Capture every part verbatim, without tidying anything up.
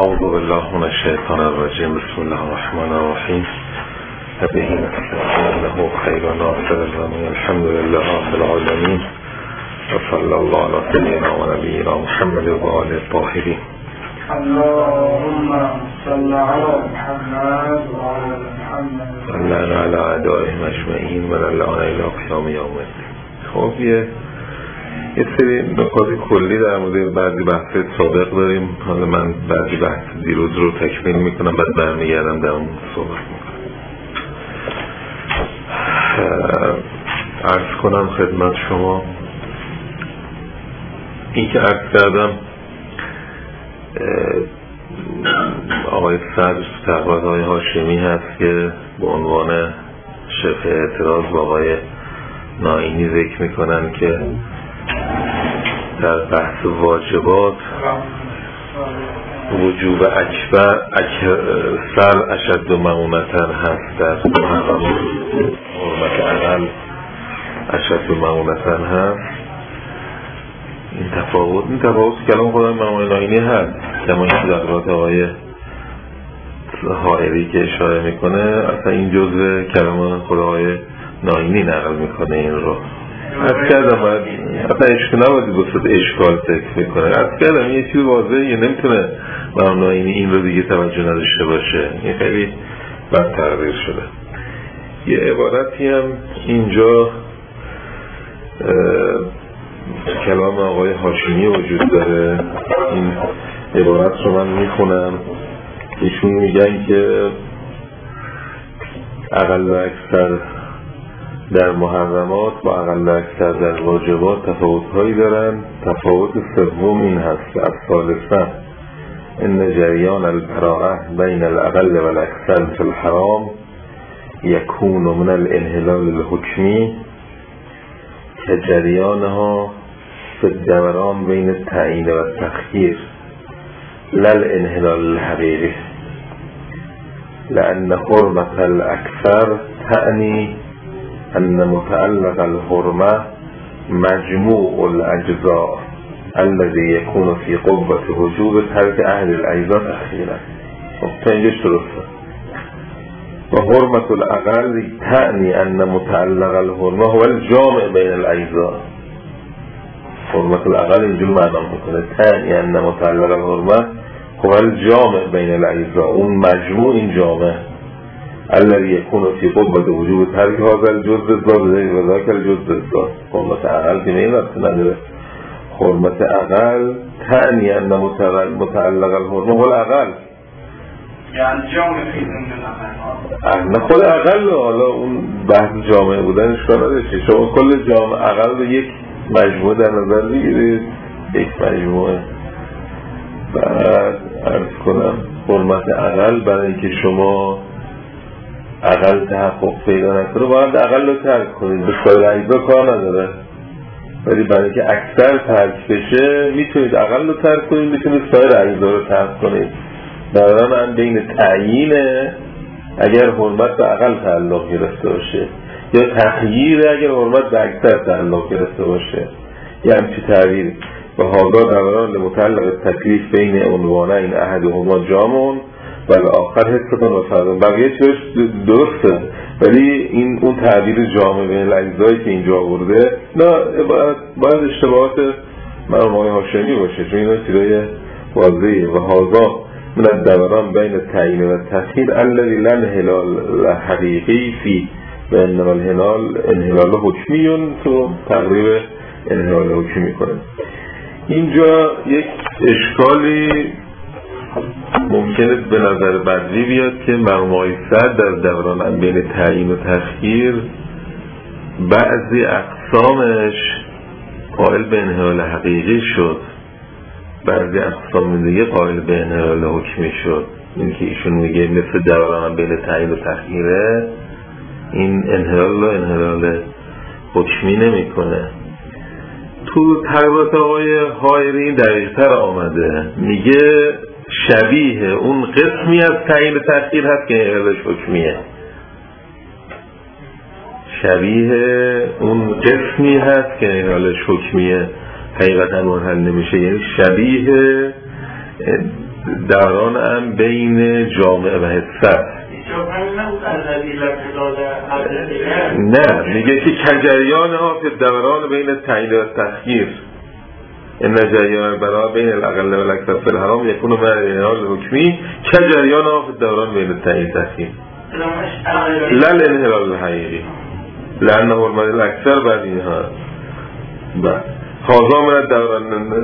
اعوذ بالله من الشیطان الرجیم. بسم الله الرحمن الرحیم. به نستعین له خیر ناصر الزمان. الحمد لله رب العالمین و صلی الله علی سیدنا و نبینا محمد و آله الطاهرین. اللهم صل علی محمد و آل محمد صلی علی اعدائهم اجمعین و لعنة الی قیام یوم الدین. خب یه یه سری نکات کلی در مورد بعضی بحث سابق داریم. حالا من بعضی بحث دیروز رو تکمیل میکنم، بعد برمیگردم در اون صحبت میکنم. عرض کنم خدمت شما این که عرض کردم آقای صدر تقریبا آقای هاشمی هست که به عنوان شرح اعتراض با آقای ناینی ذکر میکنن که در بحث واجبات وجوب اکبر اکثر اشد و معونتن هست، در حرمت اقل اشد و معونتن هست. این تفاوت این تفاوت کلام خودم مقام ناینی هست، کما این تقریبات آقای حائری که اشاره میکنه اصلا این جزء کلام خود آقای ناینی نقل میکنه. این رو از کردم باید اصلا اشکال نباید بسید اشکال فکر میکنه. از کردم یه چیز واضحه، نمیتونه مقام ناینی این رو دیگه توجه نداشته باشه. این خیلی بد تقریر شده. یه عبارتی هم اینجا کلام آقای هاشمی وجود داره. این عبارت رو من میخونم. ایشون میگن که اقل و اکثر در محرمات و اقل و اکثر در واجبات تفاوت هایی دارن. تفاوت سوم این هست که الثالثه ان جریان البراءه بین الاقل و الاکثر فی الحرام یکون من الانحلال الحکمی که جریانها فی الدوران بین التعیین و التخییر لا الانحلال الحقیقی، لأن حرمة الأكثر تعني أن متعلق الحرمة مجموع الأجزاء الذي يكون في قوة وجوب ترك أهل الأجزاء تأخيرا. تنجش درسته. وحرمة الأقل تعني أن متعلق الحرمة هو الجامع بين الأجزاء. حرمة الأقل اینجور معنا میکنه تعني أن متعلق الحرمة هو الجامع بين الأجزاء، اون مجموع این جامع الذي يكون في قوة وجوب ترك هذا الجزء الضاد و ذاك الجزء الضاد. حرمت اقل که این وقت نداره. حرمت اقل تعني ان متعلق الحرمه هو الاقل، یعنی جامع فیزون اقل. نه خود اقل، حالا اون بحث جامع بودنش کار نداشته. شما کل جامع اقل رو یک مجموعه در نظر بگیرید، یک مجموعه. بعد عرض کنم حرمت اقل برای اینکه شما اقل تحقق پیدا نکنه باید اقل رو ترک کنید، به سایر اجزا کار نداره. ولی برای اینکه اکثر ترک بشه میتونید اقل رو ترک کنید، میتونید سایر اجزا رو ترک کنید. برای من بین تعیینه اگر حرمت به اقل تعلق گرفته باشه یا تخییر اگر حرمت به اکثر تعلق گرفته باشه. یعنی چی تعبیر؟ و هادا دوران متعلق تکلیف بین عنوانه این احدهما جامون ولی آخر حسن و فرضون بقیه چیش درسته، ولی این اون تعبیر جامع بین الاجزایی که اینجا آورده نه باید, باید اشتباهات مرحوم آقای هاشمی باشه، چون اینا چیزای واضحه. و هاذا من الدوران بین تعیین و تخییر الذی لا انحلال حقیقی فی و انما الانحلال انحلال حکمی، تو تقریب انحلال حکمی کنه. اینجا یک اشکالی ممکنه به نظر بدوی بیاد که مرحوم آقای صدر در دوران بین تعیین و تخییر بعضی اقسامش قائل به انحلال حقیقی شد، بعضی اقسام دیگه قائل به انحلال حکمی شد. این که ایشون میگه مثل دوران بین تعیین و تخییره، این انحلال و انحلال حکمی نمی کنه. تو تقریبات آقای حائری دقیق‌تر آمده، میگه شبیه اون قسمی از تعیین و تخییر هست که انحلالش حکمیه. شبیه اون قسمی هست که انحلالش حکمیه، حقیقتا منحل نمیشه. یعنی شبیه دوران هم بین جامعه و حسه. نه، میگه که کجریان ها فی دوران بین تایید و تخییر ان جریان برا بین الاقل و الاکثر فی الحرام یکون من الانحلال حکمی کجریان ها فی دوران بین تایید و تخییر لا الانحلال الحقیقی لانه حرمت الاکثر بعد اینها حاضا من دوران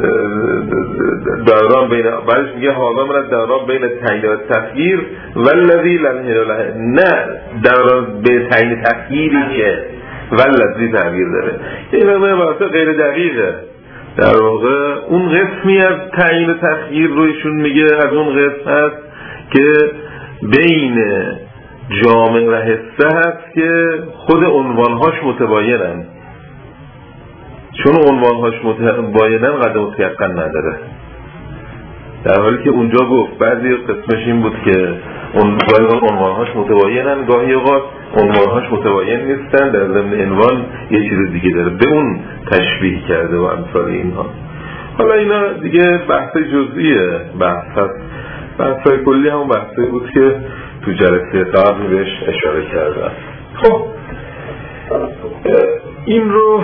دوران بین بعدش میگه حاضا من دوران بین تایید و تخییر والذی الانحلال نه دوران بین تایید تخییری که والذی تغییر داره این مقدار غیر دقیقه. در واقع اون قسمی از تعیین تخییر رو ایشون میگه از اون قسم هست که بین جامع و حسه هست که خود عنوانهاش متباینن، چون عنوانهاش متباینن قدر متیقن نداره، در حالی که اونجا گفت بعضی قسمش این بود که گاهی عنوانهاش متباینن گاهی اوقات عنوانهاش متباین نیستن، در ضمن عنوان یه چیز دیگه داره، به اون تشبیه کرده و امثال اینها. حالا اینا دیگه بحث جزئیه، بحث هست، بحثای کلی همون بحثایی بود که تو جلسه قبل بهش اشاره کردم. خب این رو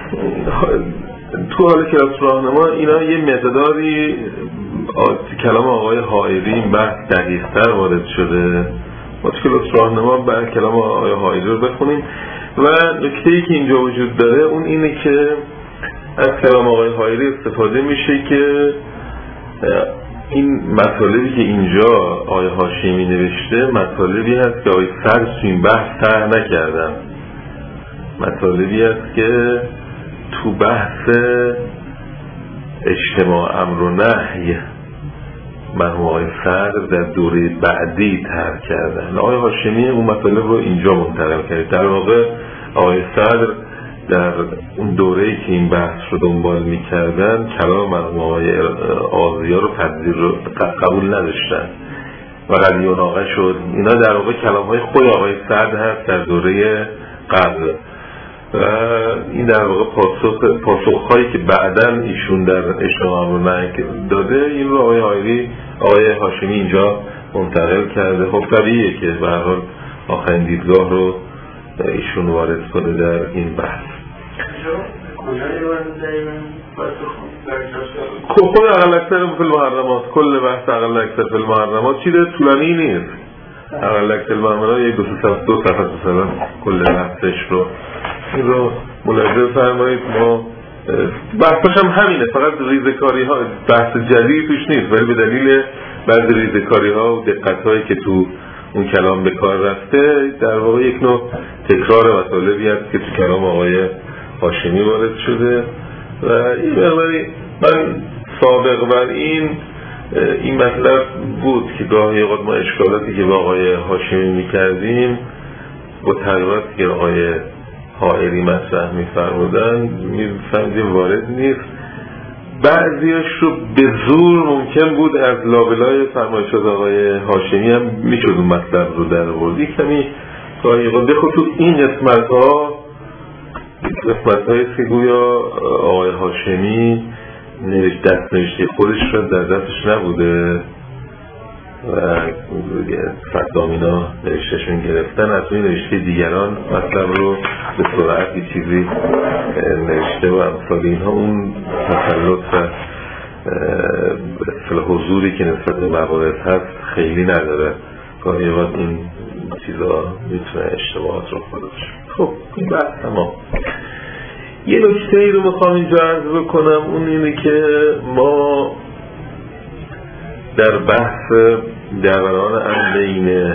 تو حال کلاس راهنما اینا یه مقداری کلام آقای حائری این بحث دقیق‌تر وارد شده. ما تو کلاس راهنما بر کلام آقای حائری رو بخونیم و نکته‌ای که اینجا وجود داره اون اینه که از کلام آقای حائری استفاده میشه که این مطالبی که اینجا آقای هاشمی نوشته مطالبی هست که آقای صدر تو این بحث طرح نکردن، مطالبی هست که تو بحث اجتماع امر و نهی مرحوم آقای صدر در دوره بعدی طرح کردن. آقای هاشمی اون مطالب رو اینجا منتقل کرد. در واقع آقای صدر در اون دوره‌ای که این بحث رو دنبال می‌کردن کلام مرحوم آقای آضیا رو پذیر رو قبول نداشتن و قد یناقش شد. اینا در واقع کلام‌های خود آقای صدر هست در دوره قبل و این در واقع پاسخ پاسخ‌هایی که بعداً ایشون در اجتماع رو داده این رو آقای حائری آقای هاشمی اینجا منتقل کرده. خب طبیعیه که به هر حال آخرین دیدگاه رو ایشون وارد کنه در این بحث. خب خود اقل اکثر فی المحرمات، کل بحث اقل اکثر فی المحرمات چیز طولانی نیست. اقل اکثر المحرمات یک دو سه دو صفحه مثلا کل بحثش رو این رو ملاحظه فرمایید. ما بحثش هم همینه، فقط ریزکاری ها بحث جدیدی توش نیست ولی به دلیل بعضی ریزکاری ها و دقت هایی که تو اون کلام به کار رفته در واقع یک نوع تکرار مطالبی هست که تو کلام آقای هاشمی وارد شده و این مقداری من سابق بر این این مطلب بود که گاهی اوقات ما اشکالاتی که با آقای هاشمی میکردیم با تغییراتی که آقای حائری مطرح میفرمودن میفهمدیم وارد نیست. بعضیاش رو به زور ممکن بود از لابلای فرمایشات آقای هاشمی هم میشد اون مطلب رو در آورد. یک کمی گاهی به خصوص این قسمت ها قسمت هایی که گویا آقای هاشمی نوشت دست نوشته خودش رو در دستش نبوده و فتامینا نوشتهشون گرفتن از این نوشته دیگران مطلب رو به سرعت یه چیزی نوشته و امثال اینها اون تسلط و اصطلاح حضوری که نسبت به مباحث هست خیلی نداره. گاهی وقت این چیزا میتونه اشتباهات رو خودش. خب این بحث تمام. یه نکته ای رو میخوام اینجا عرض بکنم اون اینه که ما در بحث دوران هم بین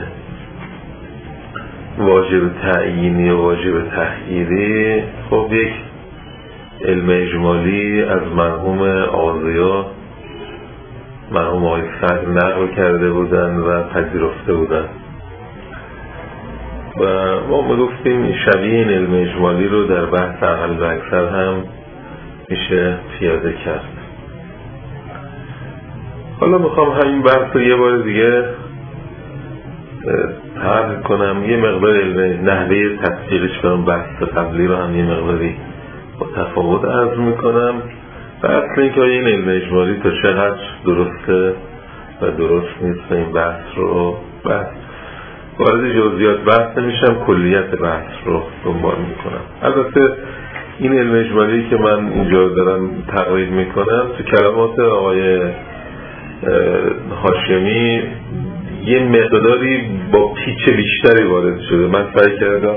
واجب تعیینی و واجب تحقیری خب یک علم اجمالی از مرحوم آضیا مرحوم آقای صدر نقل کرده بودن و پذیرفته بودن و ما میگفتیم شبیه این علم اجمالی رو در بحث اقل و اکثر هم میشه پیاده کرد. حالا میخوام همین بحث رو یه بار دیگه طرح کنم، یه مقدار علم نحوه تطبیقش کنم، بحث قبلی رو هم یه مقداری با تفاوت عرض میکنم و اصلا اینکه این علم اجمالی تا چقدر درسته و درست نیست این بحث رو بحث وارد جزئیات بحث نمیشم، کلیت بحث رو دنبال میکنم. البته این علم اجمالی که من اینجا دارم تقریر میکنم تو کلمات آقای هاشمی یه مقداری با پیچ بیشتری وارد شده. من سعی کردم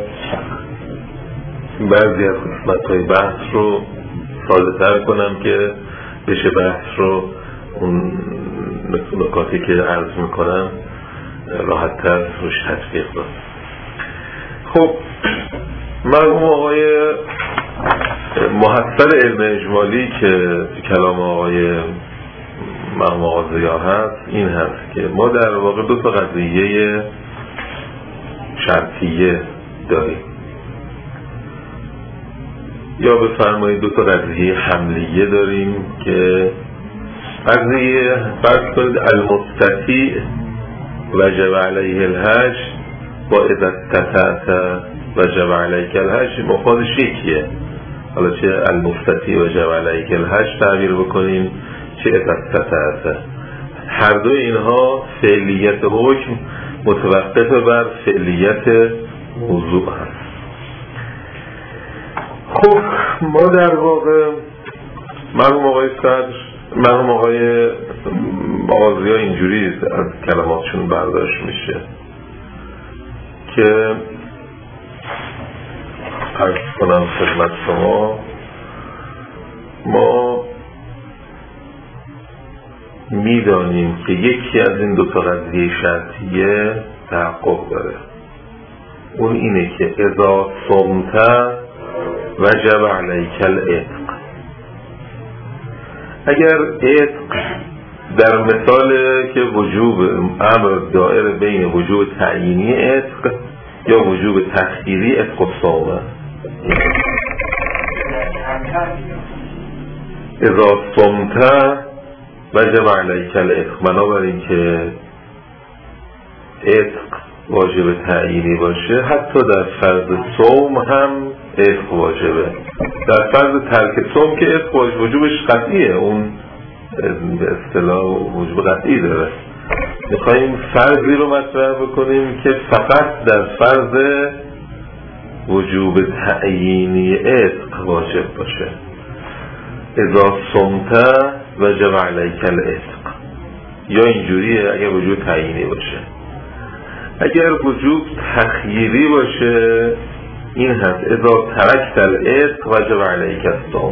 بعضی از قسمت‌های بحث رو ساده تر کنم که بشه بحث رو اون نکاتی که عرض میکنم راحت تر روش تطبیق داد. خب مرحوم آقای محصل علم اجمالی که کلام آقای مرحوم آقای ضیا هست این هست که ما در واقع دو تا قضیه شرطیه داریم، یا بفرمایید دو تا قضیه حملیه داریم که قضیه فرض کنید المستطیع وجب علیه الحج با اذا استطعت وجب علیک الحج مفادش یکیه. حالا چه المستطیع وجب علیک الحج تعبیر بکنیم چه اذا استطعت، هر دو اینها فعلیت حکم متوقف بر فعلیت موضوع هست. خب ما در واقع مرحوم آقای صدر مرحوم آقای آغازی ها اینجوری از کلماتشون برداشت میشه که عرض کنم خدمت شما ما میدانیم که یکی از این دو تا قضیه شرطیه تحقق داره، اون اینه که اذا صمت وجب علیک العتق. اگر عتق در مثال که وجوب امر دائر بین وجوب تعیینی عتق یا وجوب تخییری عتق و صوم، اذا صمت وجب علیک العتق، بنابراین که عتق واجب تعیینی باشه حتی در فرض صوم هم عتق واجبه. در فرض ترک صوم که عتق وجوبش قطعیه، اون به اصطلاح وجوب قطعی داره. میخواییم فرضی رو مطرح بکنیم که فقط در فرض وجوب تعیینی عتق واجب باشه. اذا صمت وجب علیک العتق، یا اینجوریه اگر وجوب تعیینی باشه. اگر وجوب تخییری باشه این هست اذا ترکت العتق وجب علیک الصوم.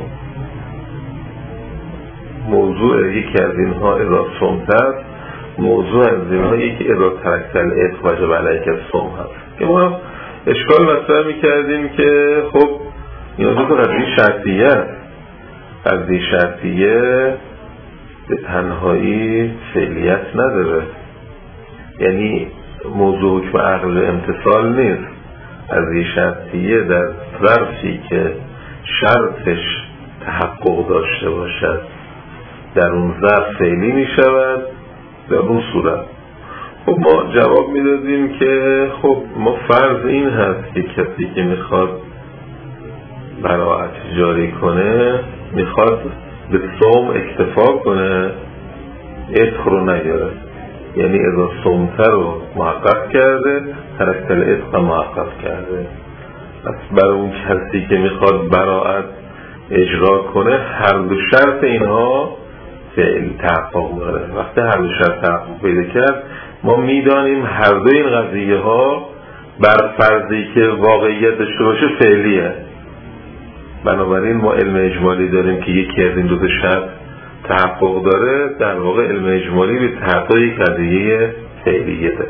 موضوع یکی از اینها اذا صمت است، موضوع از اینها یکی اذا ترکت العتق وجب علیک الصوم هست که ما اشکال مطرح میکردیم که خب این دو تا قضیه شرطیه است. قضیه شرطیه به تنهایی فعلیت نداره، یعنی موضوع حکم عقل امتصال نیست. قضیه شرطیه در ظرفی که شرطش تحقق داشته باشد در اون ظرف فعلی می شود در اون صورت. خب ما جواب می دادیم که خب ما فرض این هست که کسی که میخواد براءت جاری کنه میخواد به صوم اکتفا کنه، عتق رو نگیره، یعنی اذا صومت رو محقق کرده ترکت العتق محقق کرده. پس برای اون کسی که میخواد براءت اجرا کنه هر دو شرط اینها فعل تحقق داره. وقتی هر دو شرط تحقق پیدا کرد ما میدانیم هر دو این قضیه ها بر فرضی که واقعیت داشته باشه فعلیه. بنابراین ما علم اجمالی داریم که یکی از این دو تا شرط تحقق داره، در واقع علم اجمالی به تحقق یک قضیه فعلیه داره.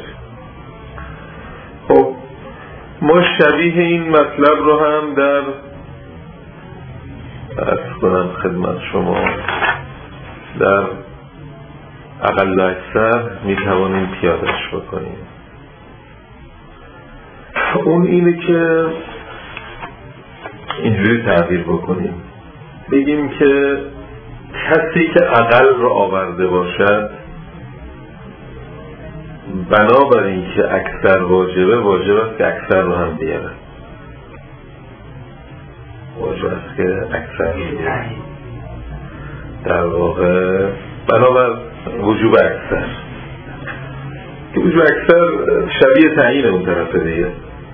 خب ما شبیه این مطلب رو هم در عرض کنم خدمت شما در اقل اکثر می توانیم پیادش بکنیم. اون اینه که اینجوری تعبیر بکنیم، بگیم که کسی که اقل رو آورده باشد بنابراین که اکثر واجبه واجب است که اکثر رو هم بیاره، واجب است که اکثر رو بیاره. در واقع بنابر وجوب اکثر که وجوب اکثر شبیه تعیین اون طرفه دیگه.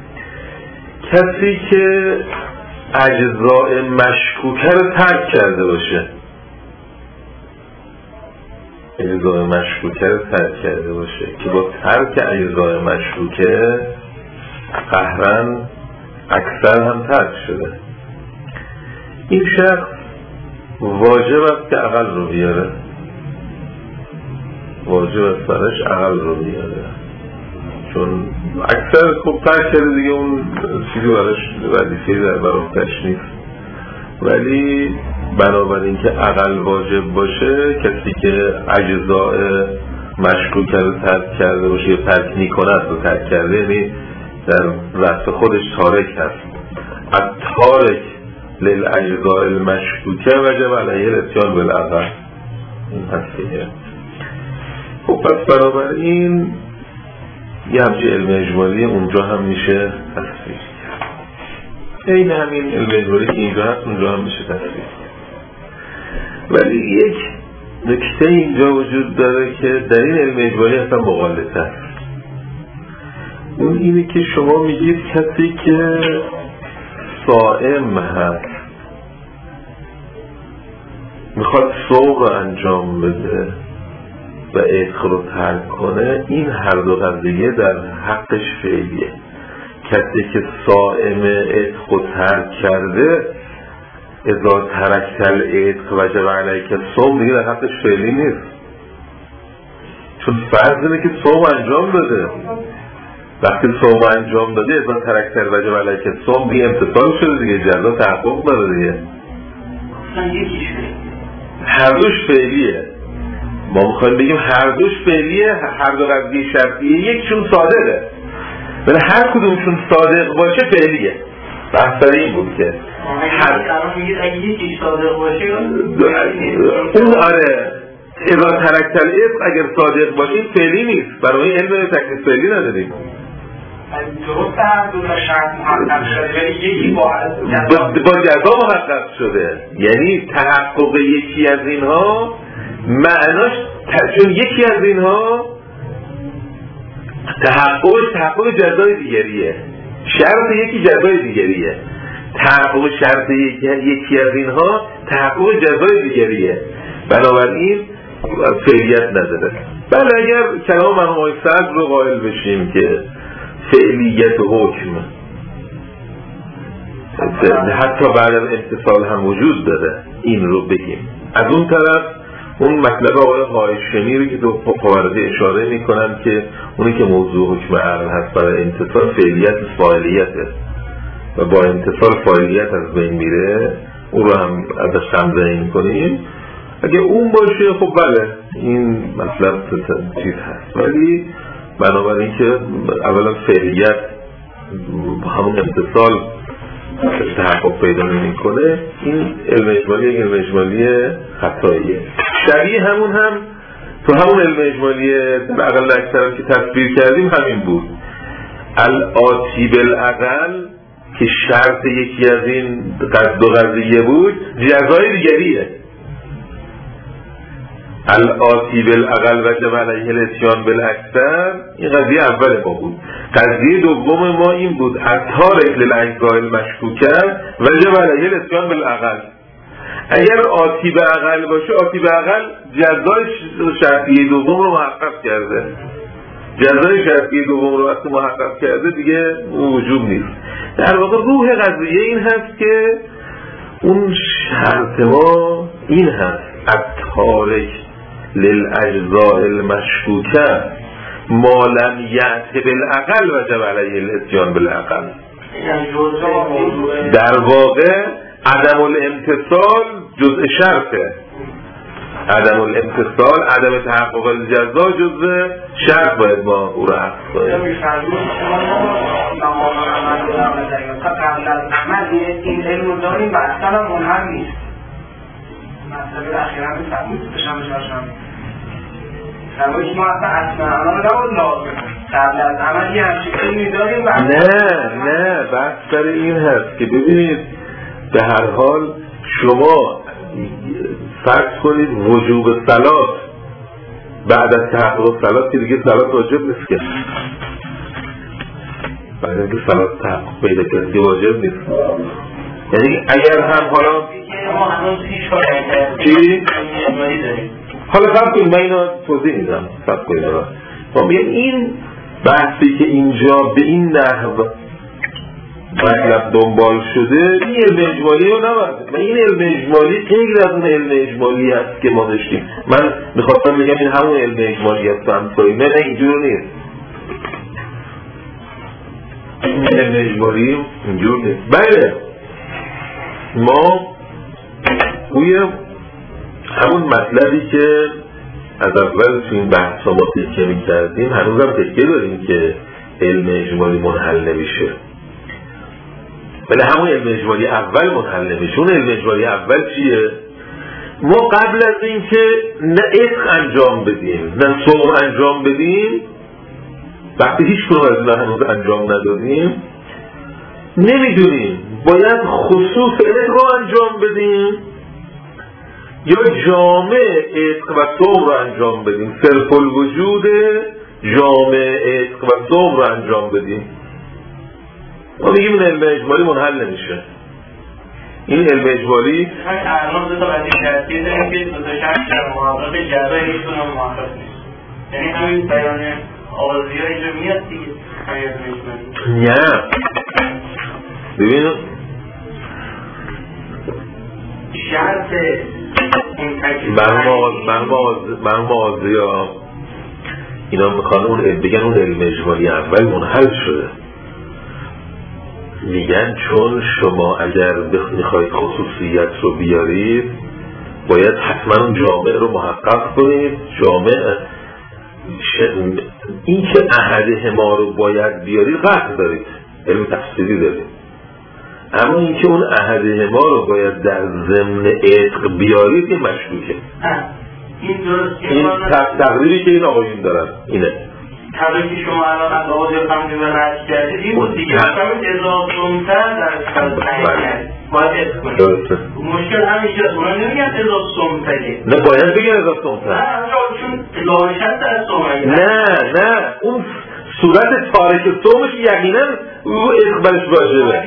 کسی که اجزاء مشکوکه رو ترک کرده باشه، اجزاء مشکوکه رو ترک کرده باشه که با ترک اجزاء مشکوکه قهرن اکثر هم ترک شده، این شخص واجب است که عقل رو بیاره، واجب است برش عقل رو بیاره، چون اکثر خوب ترک کرده دیگه، اون چیزی برش وظیفه‌ای در برابرش نیست. ولی بنابراین که عقل واجب باشه، کسی که اجزاء مشکوکه رو ترک کرده باشه یا ترک میکنه رو ترک کرده، یعنی در رأس خودش تارک هست. التارک للاجزاء المشکوکه وجب علیه الاتیان بالعقل، این هست که خب پس بنابراین یه همچه علم اجمالی اونجا هم میشه تصویر کرد، این همین علم اجمالی که اینجا هست اونجا هم میشه تصویر کرد. ولی یک نکته اینجا وجود داره که در این علم اجمالی اصلا مغالطه است. اون اینه که شما میگید کسی که صائم هست میخواد صوم انجام بده و عتق رو ترک کنه، این هر دو قضیه در حقش فعلیه. کسی که صائم عتق رو ترک کرده، اذا ترکت العتق وجب علیک الصوم، دیگه در حقش فعلی نیست، چون فرض اینه که صوم انجام بده. وقتی صوم انجام داده اذا ترکت وجب علیک الصوم دیگه امتثال شده دیگه، جزا تحقق داره دیگه، هر دوش فعلیه. ما میخوایم بگیم هر دوش فعلیه، هر دو قضیه شرطیه، یکشون صادقه، ولی هر کدومشون صادق باشه فعلیه. بحث این بود که هر اون آره اذا ترکت العتق اگر صادق باشه فعلی نیست، برای علم تکلیف فعلی نداریم. درست هم دو تا شرط محقق شده ولی یکی با جزا محقق شده، یعنی تحقق یکی از اینها معناش، چون یکی از اینها تحققش تحقق جزای دیگریه، شرط یکی جزای دیگریه، تحقق شرط یکی از اینها تحقق جزای دیگریه، بنابراین فعلیت نداره. بله اگر کلام مرحوم آقای صدر رو قائل بشیم که فعلیت حکم حتی بعد از امتثال هم وجود داره، این رو بگیم. از اون طرف اون مطلب آقای هاشمی رو که تو فوارده اشاره میکنن که اونی که موضوع حکم عقل هست برای امتثال فعلیت فاعلیته و با امتثال فاعلیت از بین میره، اون رو هم ازش تمرین کنیم. اگه اون باشه خب بله این مطلب چیز هست، ولی بنابراین که اولا فعلیت همون امتصال تحقق پیدا نمی کنه، این علم اجمالی علم اجمالی خطاییه. شبیه همون هم تو همون علم اجمالی در اقل اکثر که تصویر کردیم همین بود. الآتی بالعقل که شرط یکی از این دو قضیه بود، جزای دیگریه. الآتی بالعقل وجب علیه الاتیان بالاکثر، این قضیه اول ما بود. قضیه دوم ما این بود التارک للاجزاء المشکوکه وجب علیه الاتیان بالعقل. اگر آتی به عقل باشه، آتی به عقل جزای شرطیه دوم رو محقق کرده، جزای شرطیه دوم رو وقتی محقق کرده دیگه وجوب نیست. در واقع روح قضیه این هست که اون شرط ما این هست التارک للاجزاء المشکوکه ما لم یأت بالعقل وجب علیه الاتیان بالعقل. در واقع عدم الامتصال جزء شرطه، عدم الامتصال عدم تحقق الجزا جزء شرط، باید ما او را حق کنیم. این علم رو داریم و اصلا منحل نیست. مسئله اخیرا به تبلیغ بشم بشم سوایی ما اصلا اصلا عمل نبود لازم قبل از عمل یه همچه علمی داریم. نه نه بحث سر این هست که ببینید به هر حال شما فرض کنید وجوب صلات بعد از تحقق صلات که دیگه صلات واجب نیست که بعد از که صلات تحقق پیدا کرد که واجب نیست. یعنی اگر هم حالا چی؟ حالا سب کنید من اینو توضیح میدم سب کنید ما میگم این بحثی که اینجا به این نحو مطلب دنبال شده این علم اجمالی رو نبرده و این علم اجمالی غیر از اون علم اجمالی هست که ما داشتیم. من میخواستم بگم این همون علم اجمالی هست و همطوری نه نه اینجور نیست. این علم اجمالی اینجور نیست. بله ما توی همون مطلبی که از اول توی این بحث ما تکیه می کردیم هنوز هم تکیه داریم که علم اجمالی منحل نمیشه. ولی همون علم اجمالی اول منحل نمیشه. اون علم اجمالی اول چیه؟ ما قبل از این که نه عتق انجام بدیم نه صوم انجام بدیم، وقتی هیچ کنون از این هنوز انجام ندادیم نمیدونیم باید خصوص عتق رو انجام بدیم یا جامع عتق و صوم رو انجام بدیم، صرف الوجود جامع عتق و صوم رو انجام بدیم. ما میگیم این علم اجمالی منحل نمیشه. این علم اجمالی همین الان دو تا قضیه شرطی داریم که دو تا شرط در محقق جبه هیچون هم محقق نیست. یعنی همین بیان آوازی ها اینجا میاد دیگه همین علم اجمالی نه ببین شرط برم آزی ها اینا میخوان اون بگن اون علم اجمالی اول منحل شده. میگن چون شما اگر میخواید خصوصیت رو بیارید باید حتما اون جامع رو محقق کنید. جامع ش... این که احده ما رو باید بیارید قطع دارید، علم تفصیلی دارید، اما این که اون احده ما رو باید در ضمن عتق بیارید این مشکوکه. این درست این تقریبی که این آقایون دارن اینه تقریبی که شما الان از آقای خمسی و رد کردید این بود دیگه همین اضافه سومتر در تنگی باید عتق کنید. مشکل همیشه از اونا نمیگن اضافه سومتری، نه باید بگن اضافه سومتر، نه چون لاحشت در سومتری نه نه اون صورت تارک صومش یقینا او اقبالش واجبه.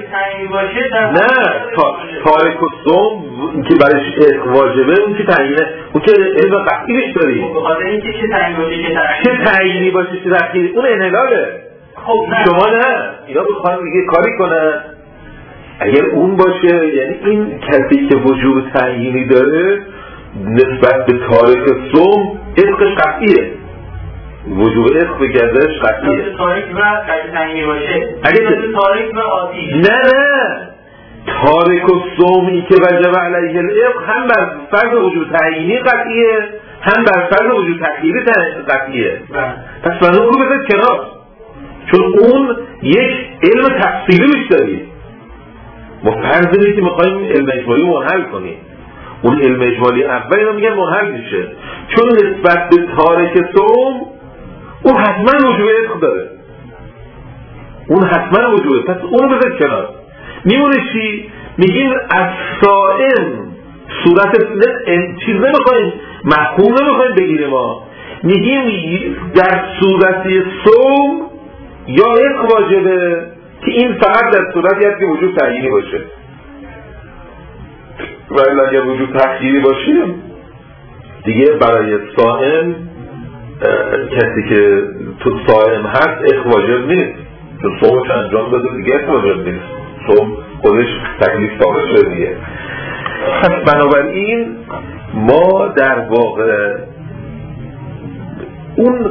نه تارک صوم که برش اق واجبه اون که تعیینه اون که علم قطعیش داریم. بخاطر اینکه چه تعیین باشه چه تعیینی باشه چه تأخیری اون انحلاله. شما نه اینا بخوان دیگه کاری کنن اگر اون باشه یعنی این کسی که وجوب تعیینی داره نسبت به تارک صوم اقش قطعیه، وجوب عتق به گردش قطعیه. تاریک و قطعی تعیینی باشه اگه تاریک و آتیش نه نه تارک و صومی که وجب علیه العتق هم بر فرض وجوب تعیینی قطعیه هم بر فرض وجوب تأخیری قطعیه. پس من اون رو بذارید کنار چون اون یک علم تفصیلی بیش داریم. ما فرض داریم که میخواییم علم اجمالی منحل کنیم. اون علم اجمالی اول اینا میگن منحل میشه چون نسبت به تارک صوم اون حتما وجوب عتق داره، اون حتما وجوبه. پس اونو بذار کنار. میمونه چی؟ میگیم از صائم صورت چیز نمیخوایم محکوم نمیخوایم بگیریم. ما میگیم در صورتی صوم یا عتق واجبه که این فقط در صورتی هست که وجوب تعیینی باشه، ولی اگر وجوب تأخیری باشه دیگه برای صائم کسی که تو صائم هست عتق واجب نیست چون صومش انجام داده دیگه عتق واجب نیست، صوم خودش تکلیف داره شده دیگه. پس بنابراین ما در واقع اون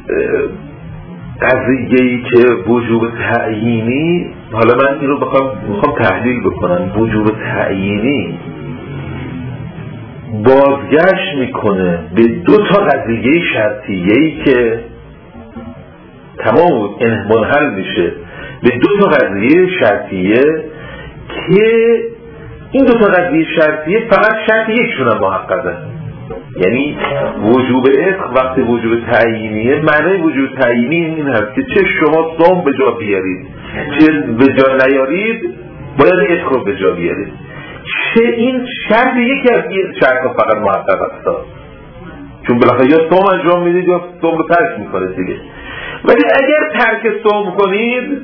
قضیه‌ای که وجوب تعیینی، حالا من این رو بخوام بخوام تحلیل بکنم، وجوب تعیینی بازگشت میکنه به دو تا قضیه شرطیه‌ای که تمام بود منحل میشه به دو تا قضیه شرطیه که این دو تا قضیه شرطیه فقط شرط یکشون هم محققه. یعنی وجوب عتق وقتی وجوب تعیینیه معنی وجوب تعیینی این هست که چه شما صوم به جا بیارید چه به جا نیارید باید عتق رو به جا بیارید. چه این شرط یکی از این شرط فقط محقق است. چون بالاخره یا صوم انجام میدید یا صوم رو ترک میکنید دیگه. ولی اگر ترک صوم کنید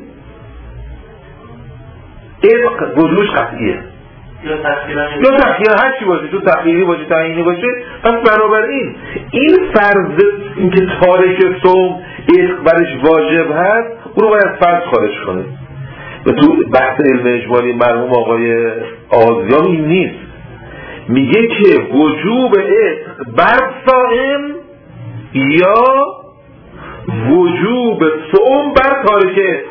عتق وجودش قطعیه، یا تخییرانی یا تخییر هر چی باشه، تو تخییری باشه تعیینی باشه. پس بنابراین این فرض این که تارک صوم عتق برش واجب هست اون رو باید فرض خارج کنه. و تو بحث علم اجمالی مرحوم آقای آزیان این نیست، میگه که وجوب عتق بر صائم یا وجوب صوم بر تارک عتق.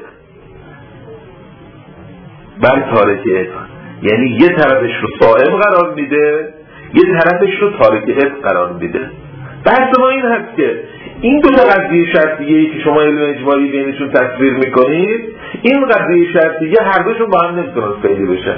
بر تارک عتق یعنی یه طرفش رو صائم قرار میده، یه طرفش رو تارک عتق قرار میده. بحث ما این هست که این دو تا قضیه شرطیه‌ای که شما علم اجمالی بینشون تصویر میکنید، این قضیه شرطیه هر دوشون با هم نمیتونن فعلی بشن،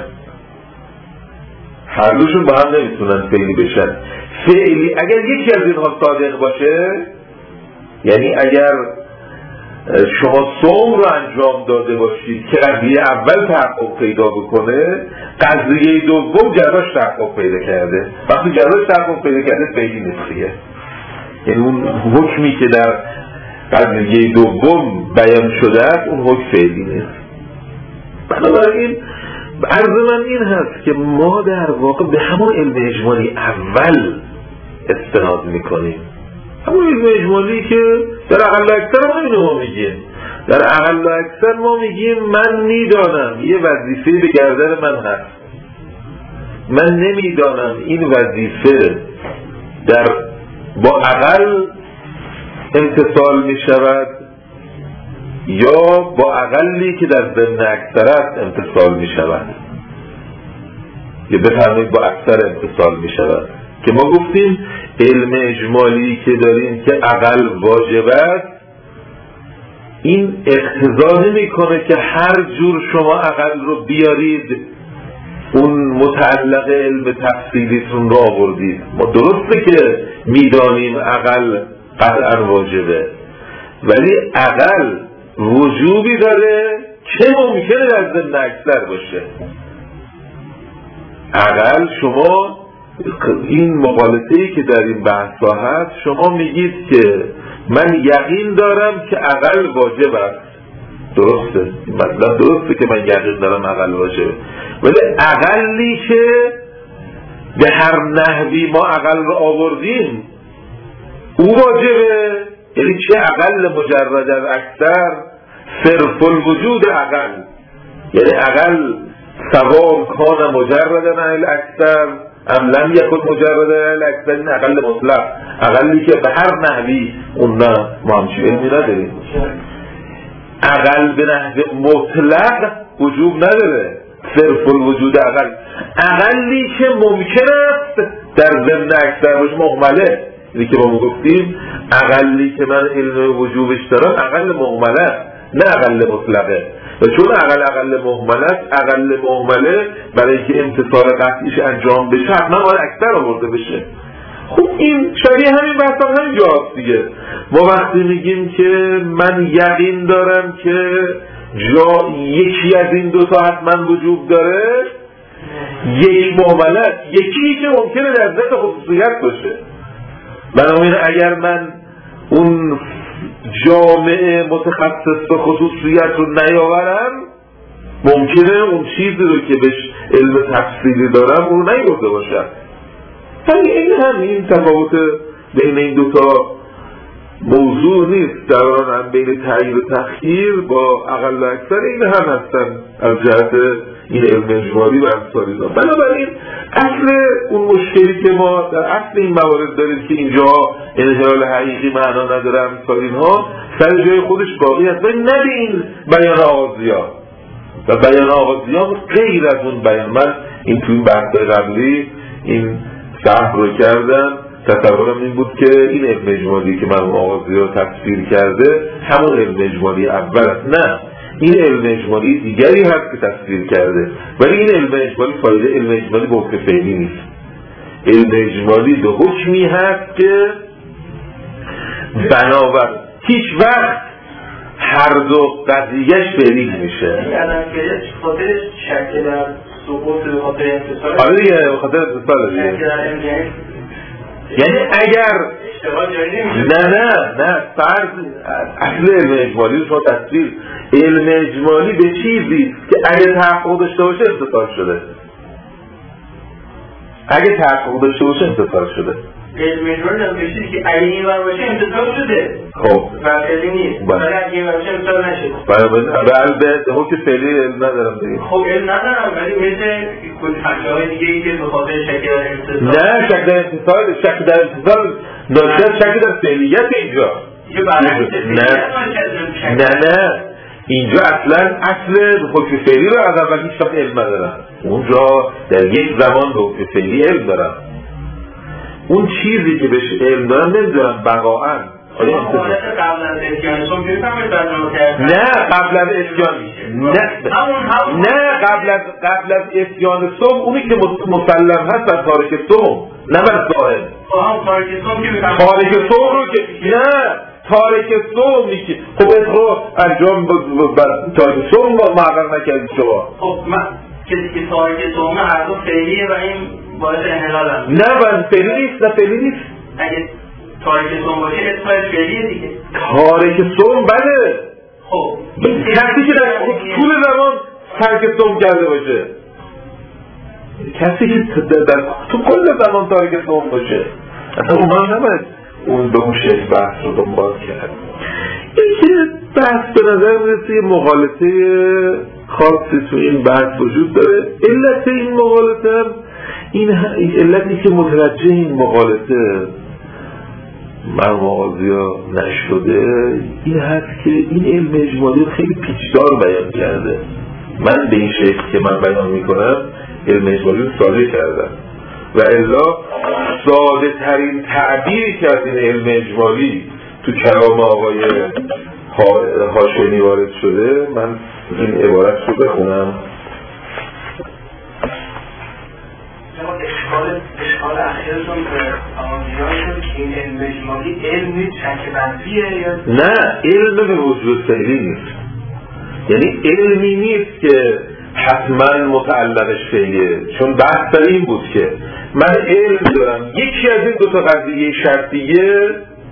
هر دوشون با هم نمیتونن فعلی بشن. فعلی اگر یکی از اینها صادق باشه، یعنی اگر شما صوم رو انجام داده باشید که قضیه اول تحقق پیدا بکنه، قضیه دوم جراش تحقق پیدا کرده. وقتی جراش تحقق پیدا کرده فعلی نیست دیگه، یعنی اون حکمی که در قضیه دوم بیان شده است اون حکم فعلی نیست. بنابراین عرض من این هست که ما در واقع به همون علم اجمالی اول استناد میکنیم، همون علم اجمالی که در اقل و اکثر ما اینو ما میگیم. در اقل و اکثر ما میگیم من میدانم یه وظیفه به گردن من هست، من نمیدانم این وظیفه در با اقل امتصال میشود یا با اقلی که در ضمن اکثرت امتصال میشود، یا بفرمایید با اکثر امتصال میشود. که ما گفتیم علم اجمالی که داریم که اقل واجب است، این اقتضا نمیکنه که هر جور شما اقل رو بیارید اون متعلق علم تفصیلیتون رو آوردید. ما درسته که میدانیم اقل قطعا واجبه، ولی اقل وجوبی داره که ممکنه در ضمن اکثر باشه. اقل شما این مقالطه‌ای که در این بحثا هست، شما میگید که من یقین دارم که اقل واجب است، درسته، مطلب درسته که من یقین دارم اقل واجبه، ولی اقلی که به هر نحوی ما اقل رو آوردیم او واجبه. یعنی چه اقل مجرد از اکثر؟ صرف الوجود اقل، یعنی اقل سواء کان مجرد عن الاکثر ام لم یکن مجرد عن الاکثر، این اقل مطلق، اقلی که به هر نحوی اون نه ما همچی علمی نداریم. اقل به نحو مطلق وجوب نداره، صرف الوجود اقل، اقلی که ممکن است در ضمن اکثر باشه مهمله. اینی که ما گفتیم اقلی که من علم وجوبش دارم اقل مهمله نه اقل مطلقه، و چون اقل اقل مهمله است، اقل مهمله برای اینکه امتصال قطعیش انجام بشه حتما باید اکثر آورده بشه. خب این شبیه همین بحث هم همین جاست دیگه. ما وقتی میگیم که من یقین دارم که جا یکی از این دوتا حتما وجوب داره، یک مهملت، یکی که ممکنه در ذات خصوصیت باشه. بنابراین اگر من اون جامعه متخصص به خصوصیت رو نیاورم، ممکنه اون چیزی رو که بهش علم تفصیلی دارم اون رو نیورده باشم. این هم این تفاوت بین این دوتا موضوع نیست، در آن هم بین تعیین و تخییر با اقل و اکثر این هم هستن از جهت این علم اجمالی و امثالی دارم. بنابراین اصل اون مشکلی که ما در اصل این موارد داریم که اینجا انحلال حقیقی معنا نداره امثال اینها سر جای خودش باقی هست، ولی نه به این بیان آغازیان و بیان آغازیان غیر از اون بیان. من این توی این بحث قبلی این صحب رو کردم، تصورم این بود که این علم اجمالی که من آغازی رو تفسیر کرده همون علم اجمالی اول است. نه، این علم اجمالی دیگری هست که تفسیر کرده، ولی این علم اجمالی فایده علم اجمالی به حکم فعلی نیست. علم اجمالی به حکمی هست که بنابر هیچ وقت هر دو قضیهش فعلی میشه. یعنی خاطر شکل در سقوط به خاطر امتصال. آره دیگه به خاطر امتصال. یعنی اگر اشتغال جایی نمیشه. نه نه نه فرض اصل علم اجمالی رو شما تصویر علم اجمالی به چیزی که اگه تحقق داشته باشه امتثال شده، اگه تحقق داشته باشه امتثال شده. علم اجمالی هم بشید که اگه این ور باشه امتثال شده. خب مرکزی نیست. ولی اگه این ور باشه امتثال نشده. بله به حکم فعلی علم ندارم دیگه. خب علم ندارم ولی مثل کل‌های دیگه ای که به خاطر شک در امتثال. نه شک در امتثال، شک در امتثال ناشی از شک در فعلیت اینجا. نه نه نه اینجا اصلا اصل حکم فعلی رو از اول هیچ وقت علم ندارم. اونجا در یک زمان به حکم فعلی علم دارم. اون چیزی که بهش علم دارم نمیدارم بقاعا. قبل از اسکیان سوم که بفهمید برنامه کردن نه قبل از اسکیان نه نه قبل از قبل از اسکیان سوم اونی که مسلم هست در تاریک سوم نه بر ظاهر تاریک سوم که تاریک سوم رو که نه تاریک سوم میشه. خب اتخو انجام بر تاریک سوم محقق نکردید شما. خب من کسی که تاریک سوم هر دو فعلیه و این باعث انحلال هم نه من فعلی نیست. نه فعلی نیست. اگه تاریک سوم باشه اسمش فعلیه دیگه. تاریک سوم بله. خب کسی که در طول زمان ترک سوم کرده باشه، کسی که در تو کل زمان تاریک سوم باشه اصلا اون نباید اون به اون شکل بحث رو دنبال کرد. این که بحث به نظر میرسه یه مغالطه خاصی تو این بحث وجود داره. علت این مغالطه این علتی که متوجه این مغالطه مرموازی ها نشده این هست که این علم اجمالی خیلی پیچدار بیان کرده. من به این شکل که من بیان میکنم علم اجمالی رو ساده کردم و الا ساده ترین تعبیری که از این علم اجمالی تو کلام آقای هاشمی وارد شده من این عبارت رو بخونم. اشکال اشکال اخیرشون به آموزیان شد که این علم اجمالی علم نیست شک بندیه یا نه علم به وجود فعلی نیست. یعنی علمی نیست که حتما متعلقش فعلیه. چون بحث در این بود که من علم دارم یکی از این دو تا قضیه شرطیه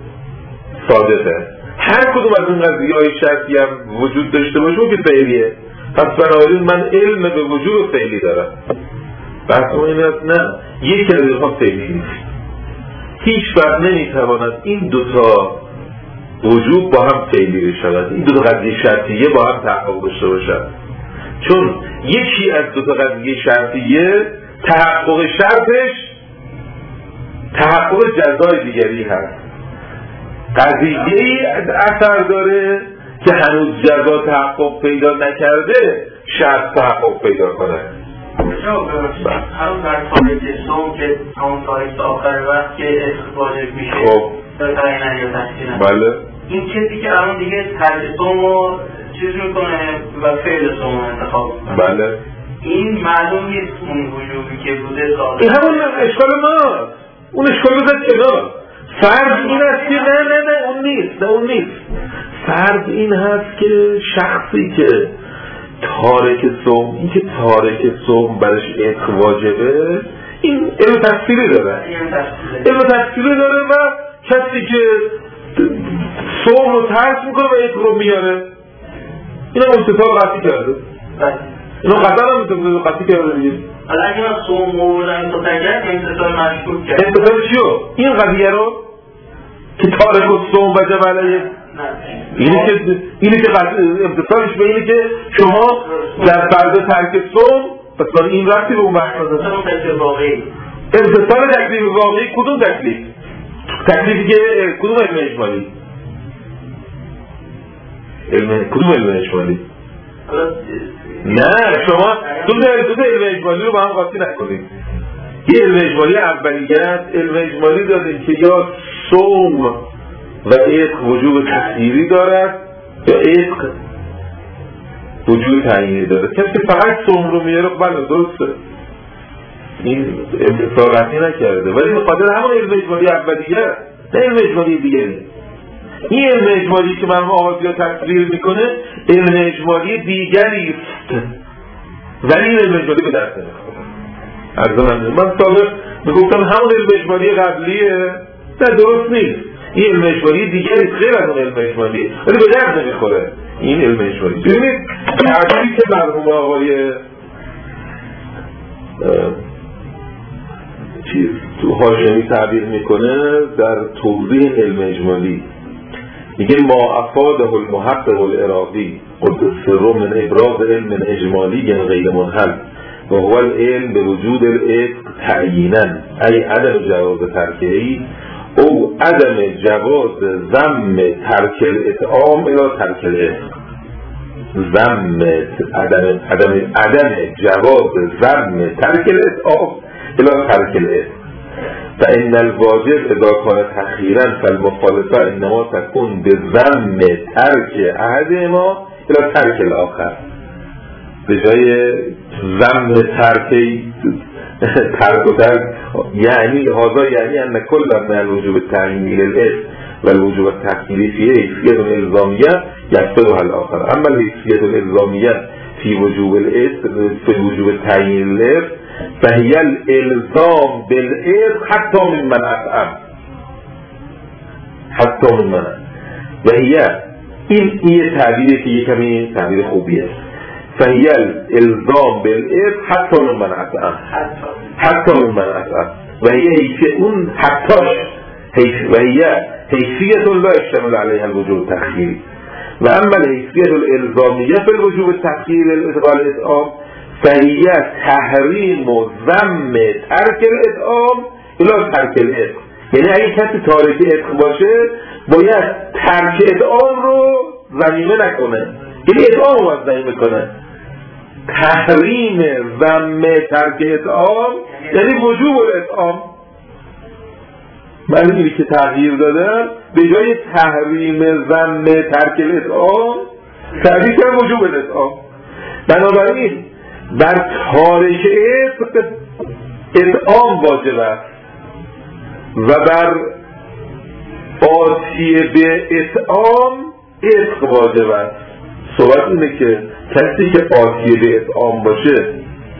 صادقه، هر کدوم از این قضیه های شرطی هم وجود داشته باشه که فعلیه، پس بنابراین من علم به وجود فعلی دارم. بحث اون این است نه یکی از اینها فعلی نیست. هیچ وقت نمیتواند این دوتا وجود با هم فعلی بشود، این دوتا قضیه شرطیه با هم تحقق داشته باشد. چون یکی از دوتا قضیه شرطیه تحقق شرطش تحقق جزای دیگری هست. قضیه‌ای اثر داره که هنوز جزا تحقق پیدا نکرده شرط تحقق پیدا کنه. همون در تاریک سوم که همون تاریک آخر وقت که عشق واجب میشه خب تعیین یا تحصیل بله این کسی که الان دیگه ترک سوم رو چیز میکنه و فعل سوم رو انتخاب میکنه بله این معلوم نیست اون وجوبی که بوده ساده این همون اشکال ما اون اشکال رو داد کنار. فرض این است که نه نه نه اون نیست نه اون نیست فرض این هست که شخصی که تارک صوم این که تارک صوم برش عتق واجبه این علم تفسیری داره علم تفسیری داره و کسی که صوم رو ترک میکنه و عتق رو میاره این هم امتثال قطعی کرده. اینو قطعا هم امتثال قطعی کرده دیگه. حالا اگه من صوم موردن تو تگرد امتثال مشکوک کرد امتثال چیو؟ این قضیه رو که تارک و صوم و جبله اینی که اینی که امتثالش به اینی که شما در فرض ترک صوم پس این رفتی به اون بحث داده امتثال تکلیف واقعی کدوم تکلیف؟ تکلیفی که کدوم علم اجمالی؟ علم کدوم علم اجمالی؟ نه شما دو تا علم اجمالی رو با هم قاطی نکنید. یه علم اجمالی اولیت علم اجمالی دادیم که یا صوم و عتق وجوب تفسیری دارد یا عتق وجوب تعیینی دارد. کسی که فقط صوم رو میاره بله درسته این امتصالاتی نکرده ولی بخاطر همون علم اجمالی اولیه نه علم اجمالی دیگری. این علم اجمالی که مرحوم آغازی ها تصویر میکنه علم اجمالی دیگری است ولی این علم اجمالی به دست نمیخوره. ارزان من سابق میگفتم همون علم اجمالی قبلیه نه درست نیست، این علم اجمالی دیگری غیر از اون علم اجمالی، ولی به درد نمیخوره این علم اجمالی. ببینید تعبیری که مرحوم آقای چیز تو هاشمی تعبیر میکنه در توضیح علم اجمالی، میگه ما افاده المحقق العراقی قدس سره من ابراز علم اجمالی غیر منحل و هو العلم به وجود العتق تعیینا ای عدم جواز ترکهی او عدم جواز ضم ترک الاطعام الى ترک العتق. ضم عدم عدم عدم جواز ضم ترک الاطعام الى ترک العتق فإن الواجب اذا كان تأخيرا فالمخالفه انما تكون بضم ترک احدهما الى ترک الاخر. به جای ضم ترکی ترک و ترک یعنی هذا یعنی ان کل من الوجوب التعیینی للعتق و الوجوب التأخیری فی حیثیت الالزامیه یقصدها الاخر. اما الحیثیت الالزامیه فی وجوب العتق فی وجوب التعیین للعتق فهی الالزام بالعتق حتی من من اطعم حتی من من و هی این این تعبیری که یکمی تعبیر خوبیه. فهی الالزام بالعتق حتی من من اطعم حتی من من اطعم و هی حیثیت اون حتاش و هی حیثیت لا اشتمل علیها الوجوب التأخیری و اما الحیثیت الالزامیه فی الوجوب التأخیری للادغال الاطعام فهی تحریم و ضم ترک الاطعام الی ترک العتق. یعنی اگه کسی تارک عتق باشه باید ترک اطعام رو ضمیمه نکنه، یعنی اطعام رو ضمیمه کنه. تحریم ضم ترک اطعام یعنی وجوب الاطعام. من اینی که تغییر دادم به جای تحریم ضم ترک الاطعام تعبیر کردم وجوب الاطعام. بنابراین در تارک عتق اطعام واجب است و بر آتیه به اطعام عتق واجب است. صحبت اینه که کسی که آتیه به اطعام باشه،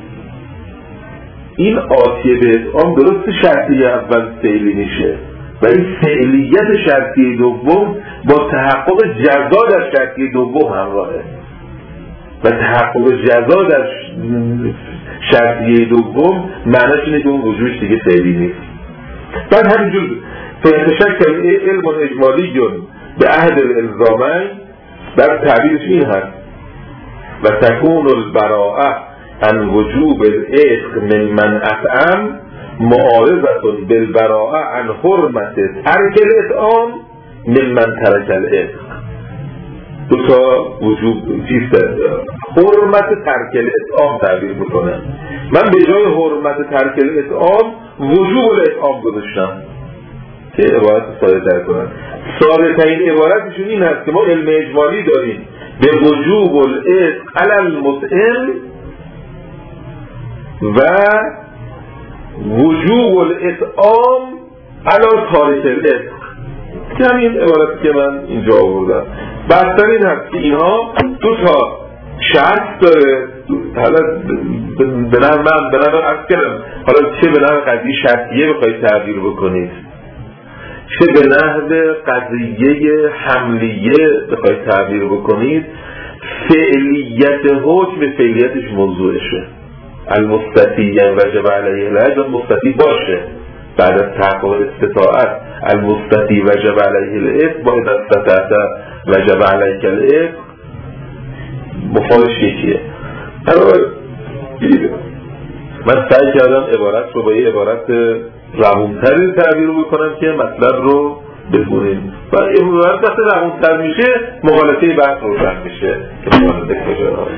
این آتیه به اطعام درست شرطی اول فعلی میشه و این فعلیت شرطی دوم با تحقق جزا در شرطی دوم همراهه و تحقق جزا در شرطی دوم معنیش اینه که اون وجودش دیگه فعلی نیست. بعد همینجور فیتشکل علم اجمالی به عهد الالزامین در تعبیرش این هست و تکون البراءه عن وجوب العتق من من اطعم معارضة بالبراءه عن حرمت ترک الاطعام من من ترک العتق. دو تا وجوب چیست حرمت ترک الاطعام تعبیر میکنه. من به جای حرمت ترک الاطعام وجوب الاطعام گذاشتم که عبارت ساده تر کنن. ساده ترین عبارتشون این هست که ما علم اجمالی داریم به وجوب العتق علی المطعم و وجوب الاطعام علی تارک العتق. که همین عبارتی که من اینجا آوردم. بحث این هست که اینها دو تا شرط داره. حالا به نظر من به نظر عرض کردم حالا چه به نظر قضیه شرطیه بخواید تعبیر بکنید چه به نحو قضیه حملیه بخواید تعبیر بکنید، فعلیت حکم به فعلیتش موضوعشه. المستطیع وجب علیه العتق مستطیع باشه بعد از تحقق استطاعت. المستطیع وجب علیه العتق باید استطاعت وجب علیه العتق مفادش یکیه. من سعی کردم عبارت رو با یه عبارت روونتری تعبیر رو بکنم که مطلب رو بخونیم و عبارت وقتی روونتر میشه مقالطه بحث روشن میشه که مقالطه کجا را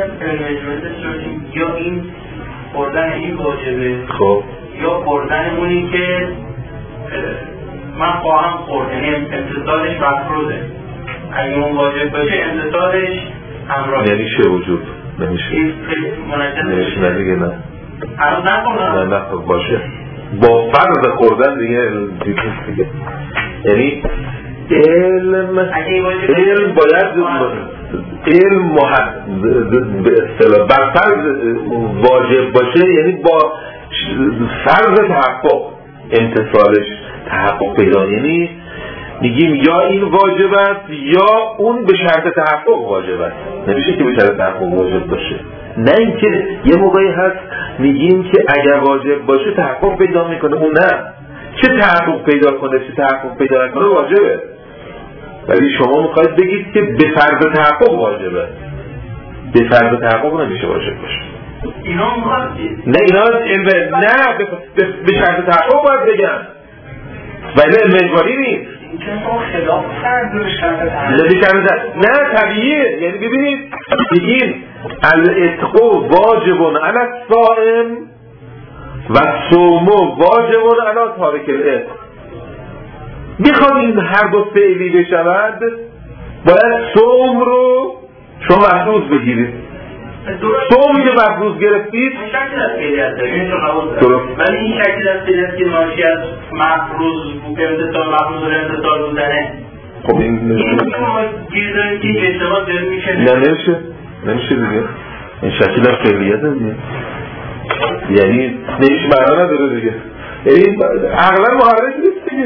یا این بردن این واجبه خب یا بردن اونی که من خواهم خورد، یعنی امتصالش مفروضه. اگه اون واجب باشه امتصالش همراه یعنی چه وجود نمیشه نمیشه نه دیگه نه هنوز نکنم نه نه خب باشه با فرض خوردن دیگه دیگه یعنی علم علم باید علم محد به اصطلاح بر فرض واجب باشه، یعنی با فرض تحقق امتصالش تحقق پیدا، یعنی میگیم یا این واجب است یا اون به شرط تحقق واجب است. نمیشه که به شرط تحقق واجب باشه. نه اینکه یه موقعی هست میگیم که اگر واجب باشه تحقق پیدا میکنه، اون نه، چه تحقق پیدا کنه چه تحقق پیدا نکنه واجبه. ولی شما میخواید بگید که به فرض تحقق واجبه، به فرض تحقق نمیشه واجب باشه. اینا میخواد نه اینا علم نه به شرط تحقق باید بگم، ولی علم اجباری نیست. خلاف فرض به شرط تحقق نه طبیعیه. یعنی ببینید بگیم الاتق واجب علی الصائم و صوم واجب علی تارک الاتق. میخواد این هر دو فعلی بشود باید صوم رو شما مفروض بگیرید. صوم که مفروض گرفتید این شکل از فعلیت داریم، ولی این شکل از فعلیت که ناشی از مفروض امتصال مفروض و امتصال بودنه. خب این نمیشه گیر داریم که این اشتباه داریم میشه. نه نمیشه نمیشه دیگه. این شکل از فعلیت دیگه، یعنی نمیشه معنا نداره دیگه. یعنی عقلا محرک نیست دیگه،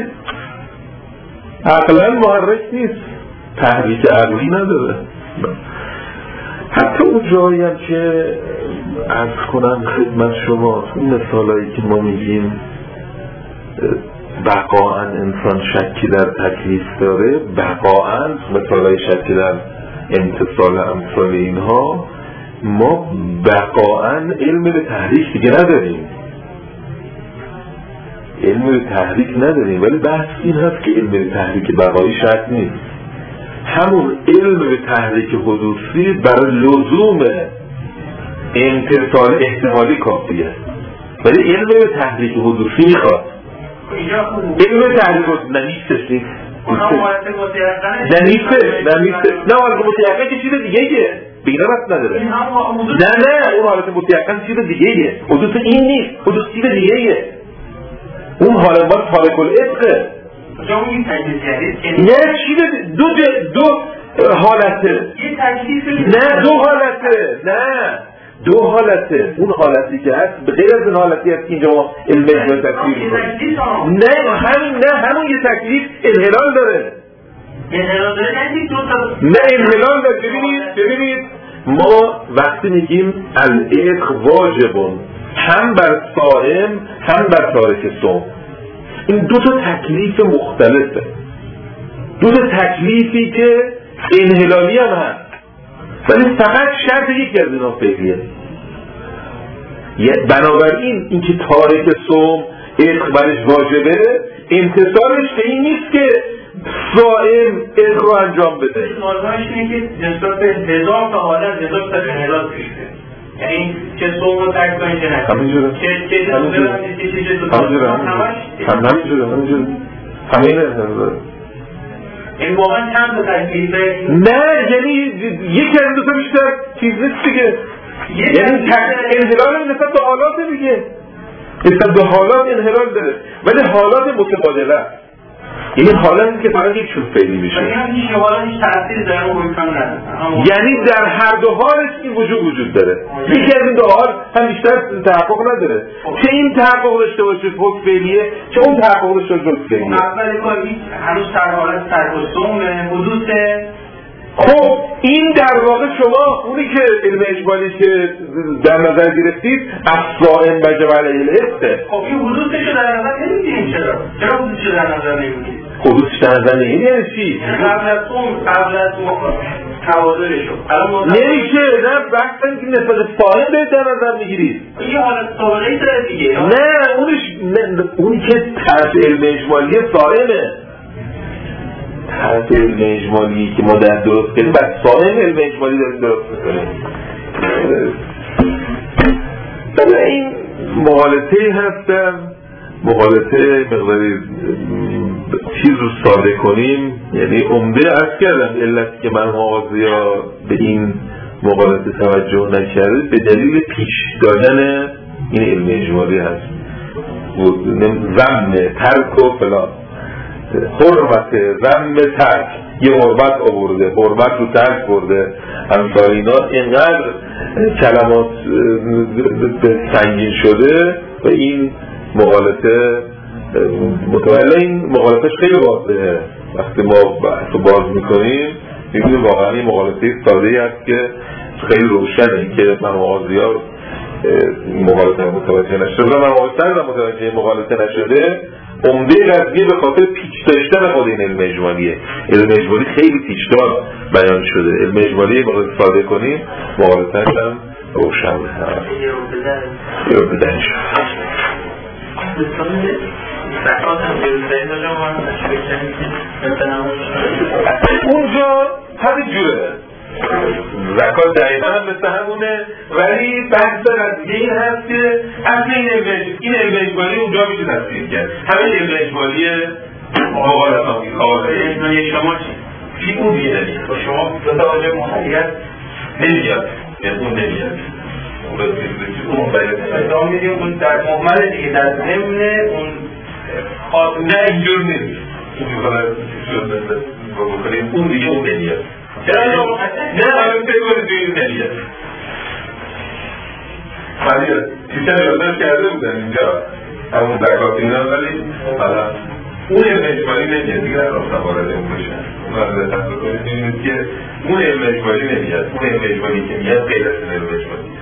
عقلا محرک نیست، تحریک عقلی نداره. حتی اون جایی هم که عرض کنم خدمت شما این مثالایی که ما میگیم بقاعا انسان شکی در تکلیف داره، بقاعا مثالای شکی در امتصال امثال اینها، ما بقاعا علم به تحریک دیگه نداریم، علم به تحریک نداریم. ولی بحث این هست که علم به تحریک بقایی شرط نیست. همون علم به تحریک حدوثی برای لزوم امتصال احتمالی کافیه، ولی علم به تحریک حدوثی میخواد. علم به تحریک حدوثی نمیستش نیست نه نیستش نه نیستش نه حالت متیقن که چیز دیگه یه بگیره بس نداره. نه نه اون حالت متیقن چیز دیگه یه، حدوث این نیست، حدوث چیز دیگه یه. اون حالت باید تارک العتقه. نه چیز دو دو حالته، نه دو حالته، نه دو حالته. اون حالتی که هست به غیر از اون حالتی هست که اینجا ما علم اجمالی تکلیف میکنیم. نه همین نه همون یه تکلیف انحلال داره. نه انحلال داره. ببینید ببینید ما وقتی میگیم العتق واجبون هم بر صائم هم بر تارک صوم، این دو تا تکلیف مختلفه، دو تا تکلیفی که انحلالی هم هست، ولی فقط شرط یکی از اینا فعلیه. بنابراین اینکه تارک صوم عتق برش واجبه، امتصالش به این نیست که صائم عتق رو انجام بده. ماجراش اینه که نسبت به هزار تا حالت هزار تا انحلال پیش میاد. یعنی چه صوم رو ترک کنید چه نکنید. همینجوره. چه چه همینجوره. چه چه دو تا همینجوره. همینجوره. همینجوره. همینه. این واقعا چند تا تکلیفه؟ نه یعنی یکی از دو تا بیشتر چیز نیست دیگه. یعنی انحلال نسبت به حالات دیگه، نسبت به حالات انحلال داره، ولی حالات متبادله. این حالتی که فقط یک چون فعلی میشه. یعنی هیچ حالا هیچ تأثیری در اون امکان نداره. یعنی در هر دو حالش این وجود وجود داره. یکی از این دو حال هم بیشتر تحقق نداره. چه این تحقق داشته باشه حکم فعلیه، چه اون تحقق داشته باشه حکم فعلیه. اول کار هنوز در حالت ترک صوم حدوث. خب این در واقع شما اونی که علم اجمالی که در نظر گرفتید الصائم وجب علیه العتق. خب این حدوثش رو در نظر نمیگیریم. چرا؟ چرا حدوثش رو در نظر نمیگیریم؟ حدوثش در نظر نمیگیریم یعنی چی؟ قبل از اون قبل از اون توادرشو نمیشه. نه بحث که نسبت صائم به در نظر میگیرید. این حالت سابقه‌ای داره دیگه. نه اونش نه اونی که طرف علم اجمالی صائمه، طرف علم اجمالی که ما در درست کنیم بس صائم علم اجمالی داریم درست میکنیم. بله این مغالطه هستم، مغالطه مقداری چیز رو ساده کنیم. یعنی عمده عرض کردم علتی که من مغازیا به این مغالطه توجه نکرده به دلیل پیش دادن این علم اجمالی هست. ضمن ترک و فلان، حرمت ضمن ترک، یه حرمت آورده، حرمت رو ترک برده، همسار اینا اینقدر کلمات سنگین شده و این مغالطه متولی این مقالطهش خیلی واضحه. وقتی ما بحثو باز میکنیم میبینیم واقعا این مقالطه ساده‌ای هست که خیلی روشنه. این که من آزیار مقالطه متوجه نشده و من آزیار متوجه مقالطه نشده عمده قضیه به خاطر پیچ داشتن خود این علم اجمالیه. علم اجمالی خیلی پیچدار بیان شده. علم اجمالی با استفاده کنیم مقالطه‌اش هم روشن هست. یه رو بدن شد اونجا همین جوره. زکات دقیقا هم مثل همونه، ولی بحث قضیه این هست که اصلا این علم اجمالی اونجا میشه تصدیق کرد. همین علم اجمالی مقالطه مقالطه اجمالی شما چی؟ چی اون بیدنی؟ با شما دو تا واژه محلیت نمیاد، یعنی اون نمیاد. اون باید میدیم اون در محمل دیگه در ضمن اون خاطر نه اینجور نیست. اینجور قدر شد بکنیم اون دیگه اون نمیاد. نه همین فکر دیگه نمیاد. مالیات چیزن یادداشت کرده بودن اینجا همون زکات اینا، ولی اون علم اجمالی نمیاد دیگه. در راستن وارد اون بشن اون از تصور کنید که اون علم اجمالی نمیاد. اون علم اجمالی که میاد غیر از علم اجمالی